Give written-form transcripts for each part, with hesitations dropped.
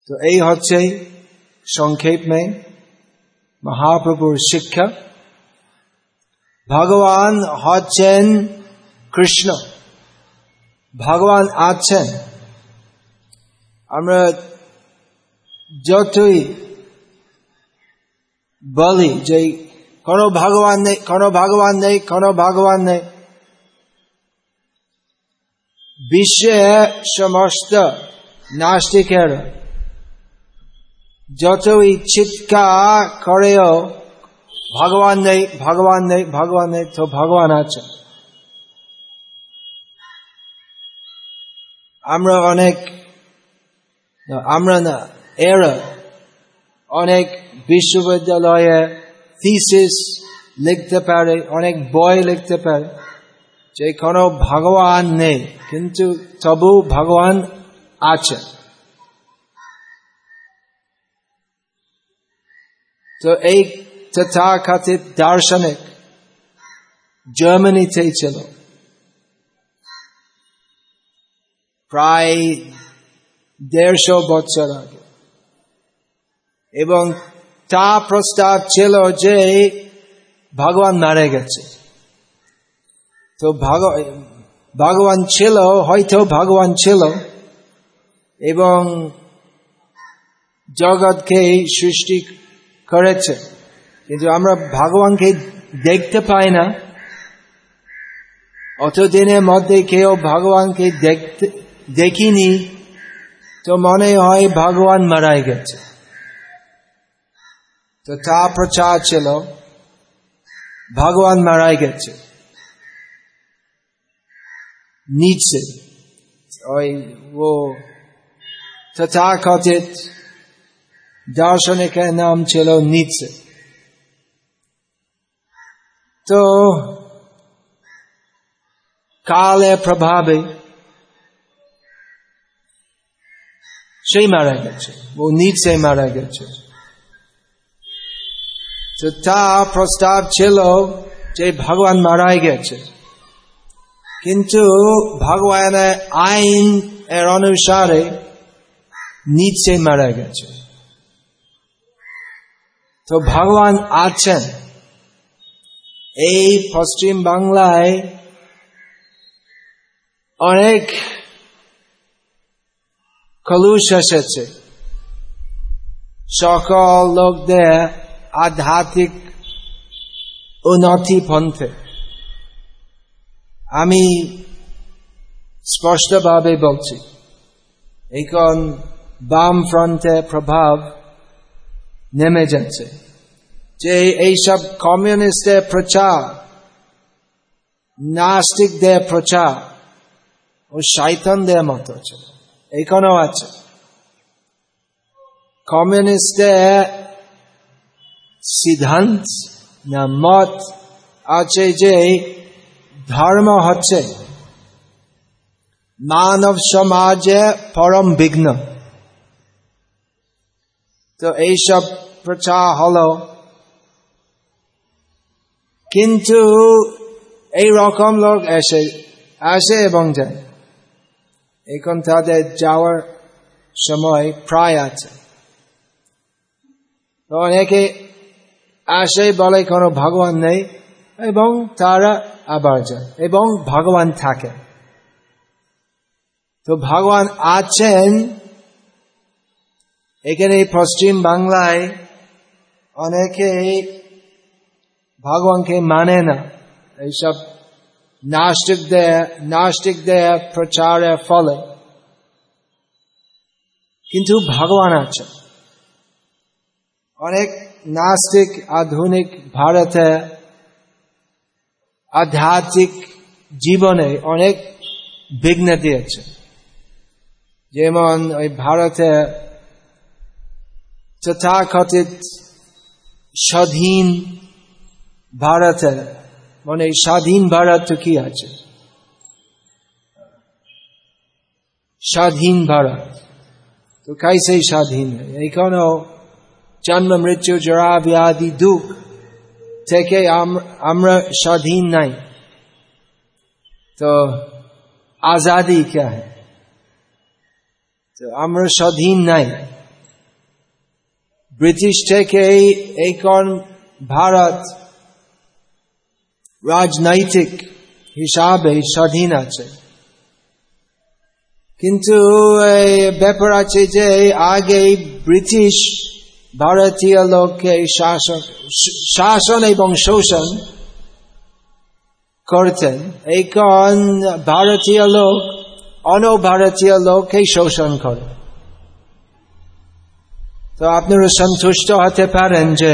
तो এই হচ্ছে সংক্ষেপ में महाप्रभुर शिक्षा। भगवान হচ্ছেন কৃষ্ণ, ভগবান আছেন। আমরা যতই বলি যে কোনো ভগবান নেই, কোনো ভগবান নেই, কোনো ভগবান নেই, বিশ্বে সমস্ত নাস্তিকেরা যতই চিৎকার করেও ভগবান নেই, ভগবান নেই, ভগবান নেই, তো ভগবান আছে। আমরা না এরা অনেক বিশ্ববিদ্যালয়ে থিসিস লিখতে পারে, অনেক বই লিখতে পারে যে কোনো ভগবান নেই, কিন্তু তবু ভগবান আছে। তো এই তথাকথিত দার্শনিক জার্মানিতে ছিল প্রায় 150 বছর আগে, এবং তা প্রস্তাব ছিল যে ভগবান মারা গেছে। তো ভগবান ছিল, হয়তো ভগবান ছিল এবং জগৎকে সৃষ্টি করেছে, কিন্তু আমরা ভগবানকে দেখতে পাই না। অতদিনের মধ্যে কেউ ভগবানকে দেখিনি, তো মনে হয় ভগবান মারা গেছে। তো তা প্রচার ছিল ভগবান মারা গেছে। নীচে ওই ও তথাকথিত দার্শনিকের নাম ছিল নীচে। তো কালের প্রভাবে সেই মারা গেছে, ও নীচে মারা গেছে। তো তা প্রস্তাব ছিল যে ভগবান মারা গেছে, কিন্তু ভগবানের আইন এর অনুসারে নীচে মারা গেছে। তো ভগবান আছেন। এই পশ্চিম বাংলায় অনেক কলুষ এসেছে সকল লোকদের আধ্যাত্মিক উন্নতি পন্থে। আমি স্পষ্টভাবে বলছি, এখন বামফ্রন্টের প্রভাব নেমে যাচ্ছে, যে এইসব কমিউনিস্টের প্রচার, নাস্তিকদের প্রচার ও শয়তানদের মতো ছিল, এখনো আছে। কমিউনিস্টের সিদ্ধান্ত না মত আছে যে ধর্ম হচ্ছে মানব সমাজে পরম বিঘ্ন। তো এইসব প্রচার হলো, কিন্তু এই রকম লোক আসে এবং যায়। এখন তাদের যাওয়ার সময় প্রায় আছে। তো অনেকে আসে, বলে কোনো ভগবান নেই, এবং তারা আবার যায়, এবং ভগবান থাকে। তো ভগবান আছেন। এখানে পশ্চিম বাংলায় অনেকে ভগবানকে মানে না, এইসব নাস্তিকদের প্রচারের ফলে, কিন্তু ভগবান আছে। অনেক নাস্তিক আধুনিক ভারতে আধ্যাত্মিক জীবনে অনেক বিঘ্ন দিয়েছে। যেমন ওই ভারতে তথাকথিত স্বাধীন ভারতে, মানে স্বাধীন ভারত তো কি আছে, স্বাধীন ভারত তো कैसे স্বাধীন? এখানেও জন্ম মৃত্যু জরা ব্যাধি দুঃখ থেকে আমরা স্বাধীন নাই। তো আজাদি क्या है? তো আমরা স্বাধীন নাই। ব্রিটিশ থেকে এখন ভারত রাজনৈতিক হিসাবে স্বাধীন আছে, কিন্তু ব্যাপার আছে যে আগে ব্রিটিশ ভারতীয় লোককে শাসন এবং শোষণ করতেন। এখন ভারতীয় লোক অন্য ভারতীয় লোককে শোষণ করে। তো আপনারা সন্তুষ্ট হতে পারেন যে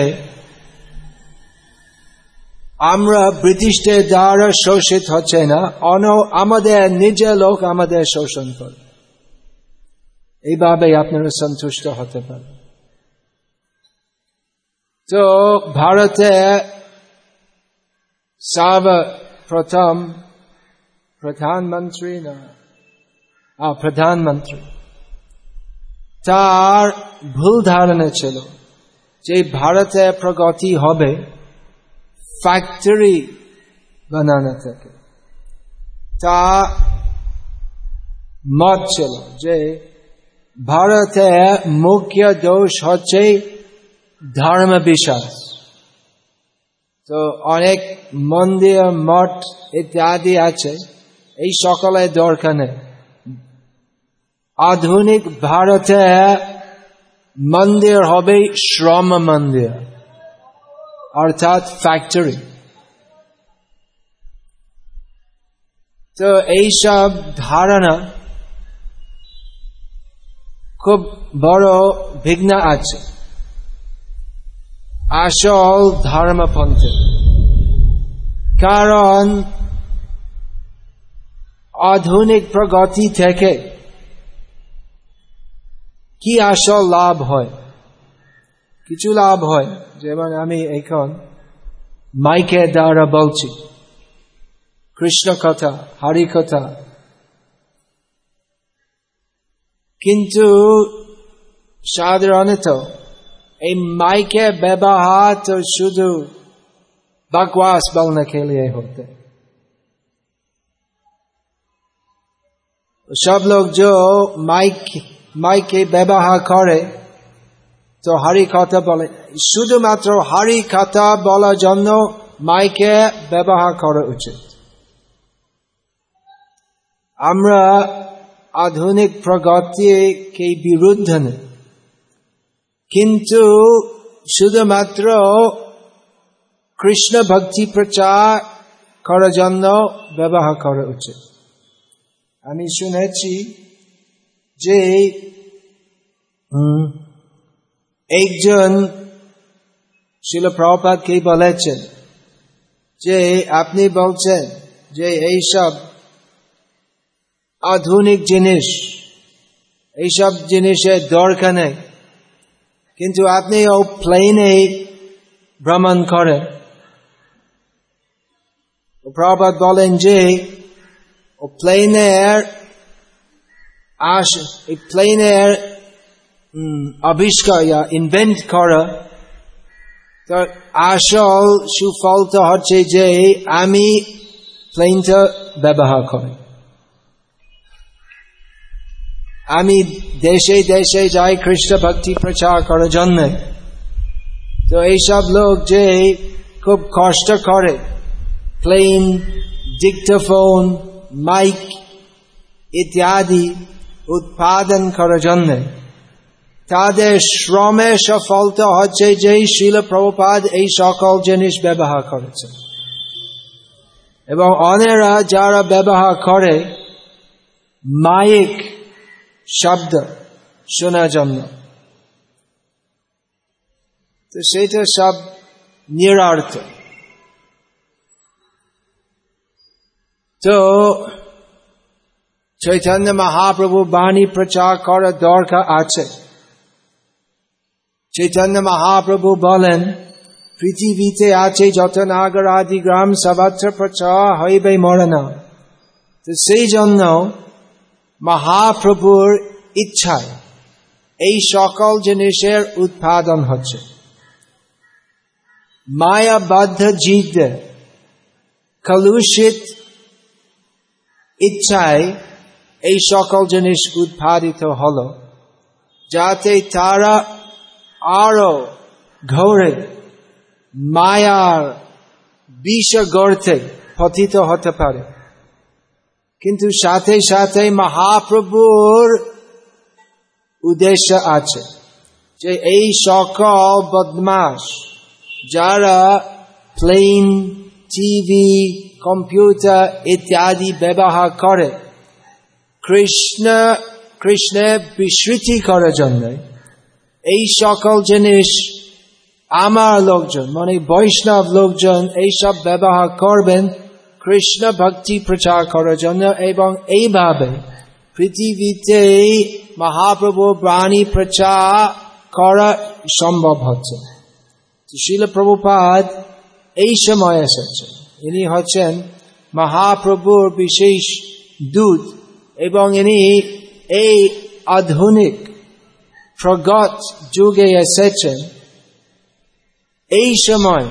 আমরা ব্রিটিশদের দ্বারা শোষিত হচ্ছে না, আমাদের নিজের লোক আমাদের শোষণ করে। এইভাবে আপনারা সন্তুষ্ট হতে পারেন। তো ভারতে সর্বপ্রথম প্রধানমন্ত্রী তার ভুল ধারণা ছিল যে ভারতে প্রগতি হবে ফ্যাক্টরি বানানো থেকে। তা মত ছিল যে ভারতে মুখ্য দোষ হচ্ছে ধর্ম বিশ্বাস। তো অনেক মন্দির মঠ ইত্যাদি আছে, এই সকলের দরকার নেই। আধুনিক ভারতে মন্দির হবে শ্রম মন্দির, অর্থাৎ ফ্যাক্টরি। তো এইসব ধারণা খুব বড় বিঘ্ন আছে আসল ধর্মপন্থী। কারণ আধুনিক প্রগতি থেকে কি আসল লাভ হয়? কিছু লাভ হয়, যেমন আমি এখন মাইকের দ্বারা বলছি কৃষ্ণ কথা, হরি কথা, কিন্তু সাধারণত এই মাইকের ব্যবহার তো শুধু बकवास बोलने के लिए होते। सब लोग जो माइक के व्यवहार करे तो हरि कथा बोले, শুধুমাত্র हरि कथा বলার জন্য মাইকে ব্যবহার করা উচিত। আমরা আধুনিক প্রগতিকে বিরুদ্ধে নেই, কিন্তু শুধুমাত্র কৃষ্ণ ভক্তি প্রচার করার জন্য ব্যবহার করা উচিত। আমি শুনেছি যে একজন শিল প্রভুপাদ কে বলেছেন যে আপনি বলছেন যে এইসব আধুনিক জিনিস, এইসব জিনিসের দরকার নেই, কিন্তু আপনি ও প্লেনে ভ্রমণ করেন। প্রভুপাদ বলেন যে ও প্লেনের আবিষ্কার ইনভেন্ট করা, তার আসল সুফলটা হচ্ছে যে আমি প্লেনটা ব্যবহার করি। আমি দেশে দেশে যাই কৃষ্ণ ভক্তি প্রচার করার জন্য। তো এইসব লোক যে খুব কষ্ট করে প্লেন, ডিক্টোফোন, মাইক ইত্যাদি উৎপাদন করার জন্য, তাদের শ্রমের সফলতা হচ্ছে যে শিল প্রভুপাদ এই সকল জিনিস ব্যবহার করেছেন, এবং অন্যরা যারা ব্যবহার করে মাইক শব্দ শোনার জন্য, তো সেটা সব নিরর্থ। তো চৈতন্য মহাপ্রভু বাণী প্রচার করার দরকার আছে। চৈতন্য মহাপ্রভু বলেন পৃথিবীতে আছে যত নাগর আদি গ্রাম সর্বত্র প্রচার হইবে মরনা। তো সেই জন্য মহাপ্রভুর ইচ্ছায় এই সকল জিনিসের উৎপাদন হচ্ছে। মায়াবদ্ধ জীবদের কলুষিত ইচ্ছায় এই সকল জিনিস উৎপাদিত হলো, যাতে তারা আরো ঘোরে মায়ার বিষ গর্তে পতিত হতে পারে। কিন্তু সাথে সাথে মহাপ্রভুর উদ্দেশ্য আছে যে এই সকল বদমাশ যারা প্লেন, টিভি, কম্পিউটার ইত্যাদি ব্যবহার করে কৃষ্ণের বিস্মৃতি করার জন্য, এই সকল জিনিস আমার লোকজন মানে বৈষ্ণব লোকজন এইসব ব্যবহার করবেন কৃষ্ণ ভক্তি প্রচার করার জন্য, এবং এইভাবে পৃথিবীতে মহাপ্রভুর বাণী প্রচার করা সম্ভব হচ্ছে। শ্রীল প্রভুপাদ এই সময় এসেছেন, ইনি হচ্ছেন মহাপ্রভুর বিশেষ দূত, এবং ইনি এই আধুনিক প্রগত যুগে এসেছেন। এই সময়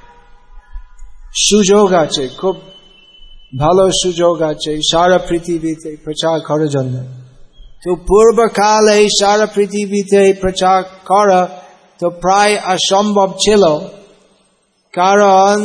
সুযোগ আছে, খুব ভালো সুযোগ আছে সারা পৃথিবীতে প্রচার করার জন্য। তো পূর্বকালে সারা পৃথিবীতে প্রচার করা তো প্রায় অসম্ভব ছিল, কারণ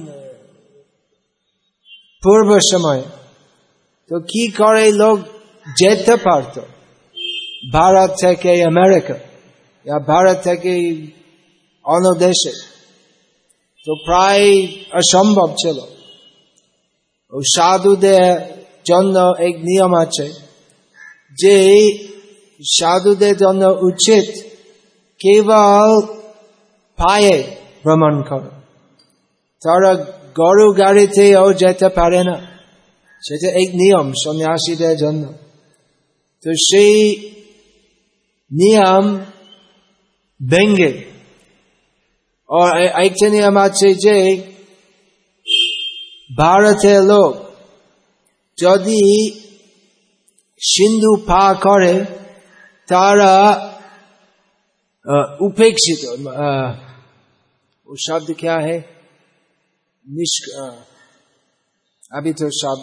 পূর্ব সময় তো কি করে লোক যেতে পারত ভারত থেকে আমেরিকা, ভারত থেকে অন্য দেশে, তো প্রায় অসম্ভব ছিল। ও সাধুদের জন্য এক নিয়ম আছে যে সাধুদের জন্য উচিত কেবল পায়ে ভ্রমণ করা, তারা গরু গাড়িতেও যেতে পারে না, সেটা এক নিয়ম সন্ন্যাসীদের জন্য। তো সেই নিয়ম ভেঙ্গে একটা নিয়ম আছে যে ভারতের লোক যদি সিন্ধু পার করে তারা उपेक्षित वो शब्द क्या है? अभी तो शब्द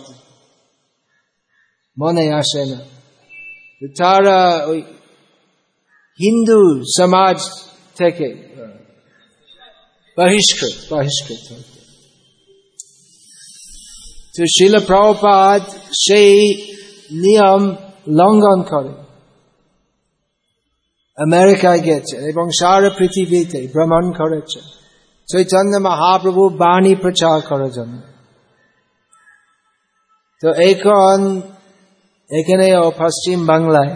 মনে আসে না। তারা ওই হিন্দু সমাজ থেকে বহিষ্কৃত। তো শ্রীল প্রভুপাদ সেই নিয়ম লঙ্ঘন করে আমেরিকায় গেছেন এবং সারা পৃথিবীতে ভ্রমণ করেছেন চৈতন্য মহাপ্রভু বাণী প্রচার করার জন্য। তো এখন এখানে পশ্চিম বাংলায়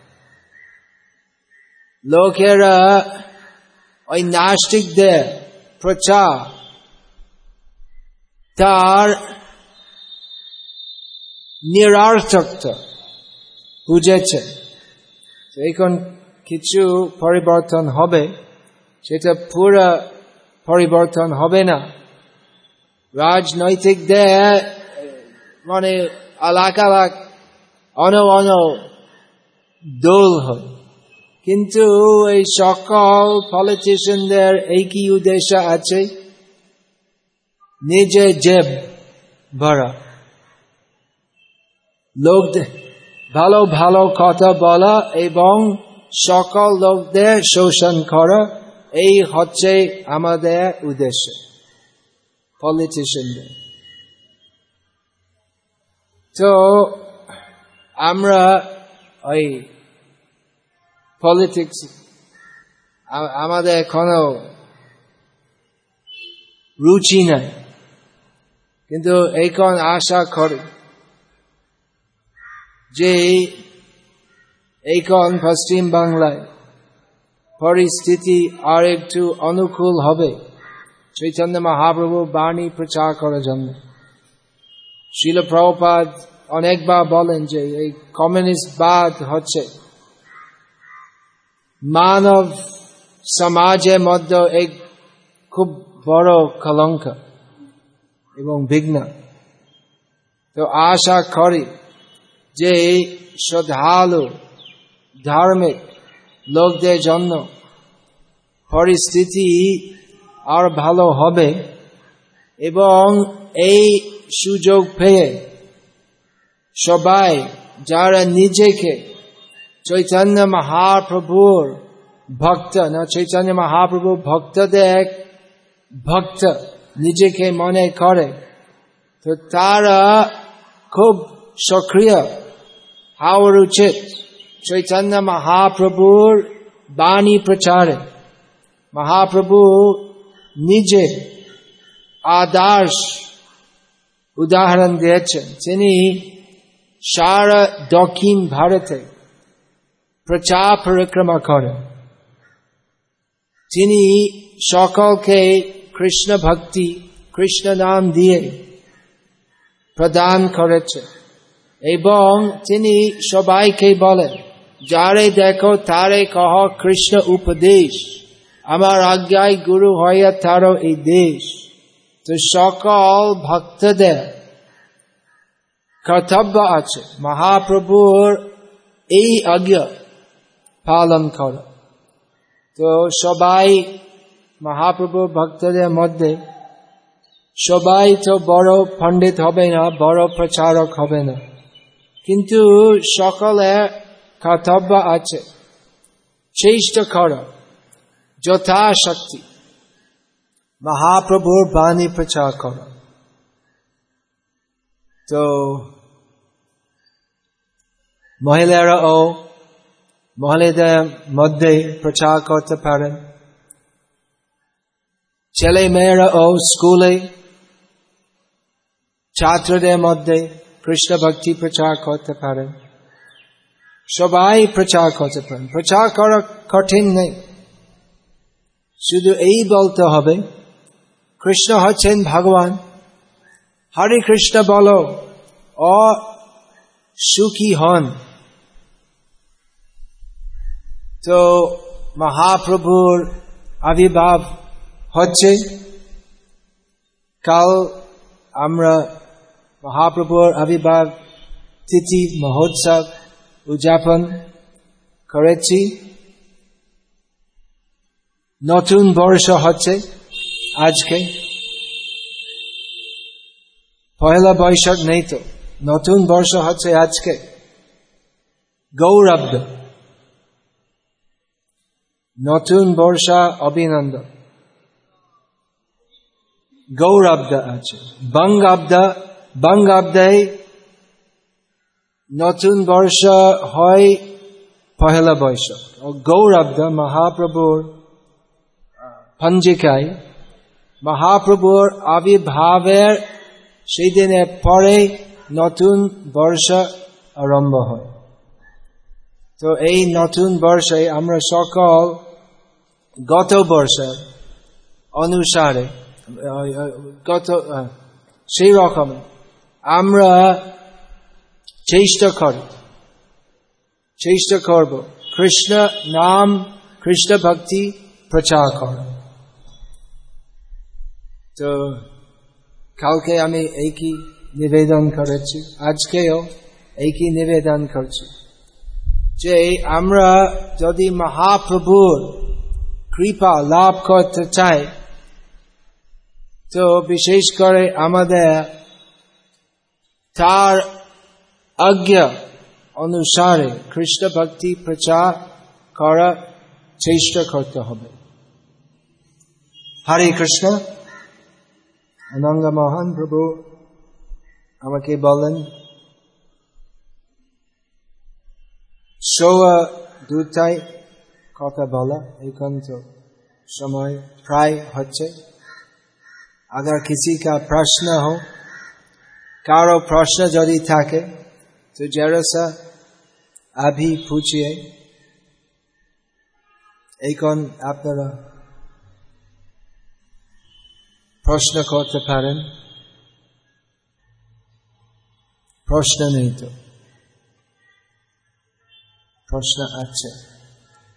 লোকেরা ওই নাস্তিকদের প্রচার তার নিরর্থকতা বুঝেছে। এখন কিছু পরিবর্তন হবে, সেটা পুরো পরিবর্তন হবে না। রাজনৈতিকদের মানে আলাক আলাক অন্য দল হয়, কিন্তু এই সকল পলিটিশিয়ানদের একই উদ্দেশ্য আছে, নিজে জেব ভরা, লোকদের ভালো ভালো কথা বলা এবং সকল লোকদের শোষণ করা, এই হচ্ছে আমাদের উদ্দেশ্য পলিটিশিয়ানদের। তো আমরা ওই পলিটিক্স আমাদের কোনো রুচি নাই, কিন্তু এখন আশা করি যে এখন পশ্চিম বাংলায় পরিস্থিতি আর একটু অনুকূল হবে চৈতন্য মহাপ্রভু বাণী প্রচার করার জন্য। শ্রীল প্রভুপাদ অনেকবার বলেন যে এই কমিউনিস্টবাদ হচ্ছে মানব সমাজের মধ্যে এক খুব বড় কলঙ্ক এবং বিঘ্ন। তো আশা করি যে শ্রদ্ধালু ধার্মিক লোকদের জন্য পরিস্থিতি আর ভালো হবে, এবং এই সুযোগ পেয়ে সবাই যারা নিজেকে চৈতন্য মহাপ্রভুর ভক্ত না চৈতন্য মহাপ্রভু ভক্তদের ভক্ত নিজেকে মনে করে, তো তারা খুব সক্রিয় হওয়া উচিত চৈতন্য মহাপ্রভুর বাণী প্রচারে। মহাপ্রভু নিজে আদর্শ উদাহরণ দিয়েছেন। তিনি সারা দক্ষিণ ভারতে প্রচার পরিক্রমা করেন। তিনি সকলকে কৃষ্ণ ভক্তি, কৃষ্ণ নাম দিয়ে প্রদান করেছেন এবং তিনি সবাইকে বলেন, যারে দেখো তারে কহ কৃষ্ণ উপদেশ, আমার আজ্ঞায় গুরু হইয়া তারও এই দেশ। তো সকল ভক্তদের কর্তব্য আছে মহাপ্রভুর এই আজ্ঞা পালন করা। তো সবাই মহাপ্রভুর ভক্তদের মধ্যে সবাই তো বড় পণ্ডিত হবে না, বড় প্রচারক হবে না, কিন্তু সকলের কর্তব্য আছে চেষ্টা করা যথাশক্তি মহাপ্রভুর বাণী প্রচার করা। তো মহিলারাও মহিলাদের মধ্যে প্রচার করতে পারেন, ছেলে মেয়েরাও স্কুলে ছাত্রদের মধ্যে কৃষ্ণ ভক্তি প্রচার করতে পারেন। সবাই প্রচার করতে পারেন, প্রচার করা কঠিন নেই, শুধু এই বলতে হবে কৃষ্ণ হচ্ছেন ভগবান, হরে কৃষ্ণ বলো ও সুখী হন। তো মহাপ্রভুর আবির্ভাব হচ্ছে, কাল আমরা মহাপ্রভুর আবির্ভাব তিথি মহোৎসব উদযাপন করেছি। নতুন বর্ষ হচ্ছে আজকে, পয়লা বৈশাখ নেই, তো নতুন বর্ষ হচ্ছে আজকে। গৌরাব্দ, নতুন বর্ষা অভিনন্দন। গৌরাব্দ আছে, বঙ্গাব্দে নতুন বর্ষ হয় পয়লা বৈশাখ। গৌরাব্দ মহাপ্রভুর পঞ্জিকায় মহাপ্রভুর আবির্ভাবের সেই দিনের পরে নতুন বর্ষ আরম্ভ হয়। তো এই নতুন বর্ষে আমরা সকল গত বর্ষের অনুসারে সেই রকম আমরা চেষ্টা করব কৃষ্ণ নাম, কৃষ্ণ ভক্তি প্রচার করা। তো কালকে আমি একই নিবেদন করেছি, আজকেও একই নিবেদন করছি যে আমরা যদি মহাপ্রভুর কৃপা লাভ করতে চাই, তো বিশেষ করে আমাদের তার আজ্ঞা অনুসারে কৃষ্ণ ভক্তি প্রচার করার চেষ্টা করতে হবে। হরে কৃষ্ণ। অনঙ্গ মোহন প্রভু আমাকে বলেন 2:15 কথা বলা, এখন তো समय प्राय হচ্ছে। अगर किसी का प्रश्न हो, कारो प्रश्न यदि থাকে तो जरा सा अभी पूछिए। এখন আপনারা প্রশ্ন করতে পারেন। প্রশ্ন নেই তো? প্রশ্ন আছে।